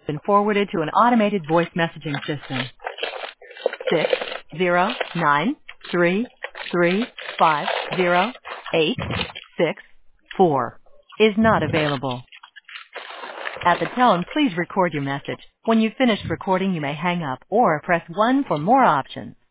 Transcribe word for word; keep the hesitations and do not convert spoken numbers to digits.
been forwarded to an automated voice messaging system. Six zero nine three three five zero eight six four is not available. At the tone, please record your message. When you've finished recording, you may hang up or press one for more options.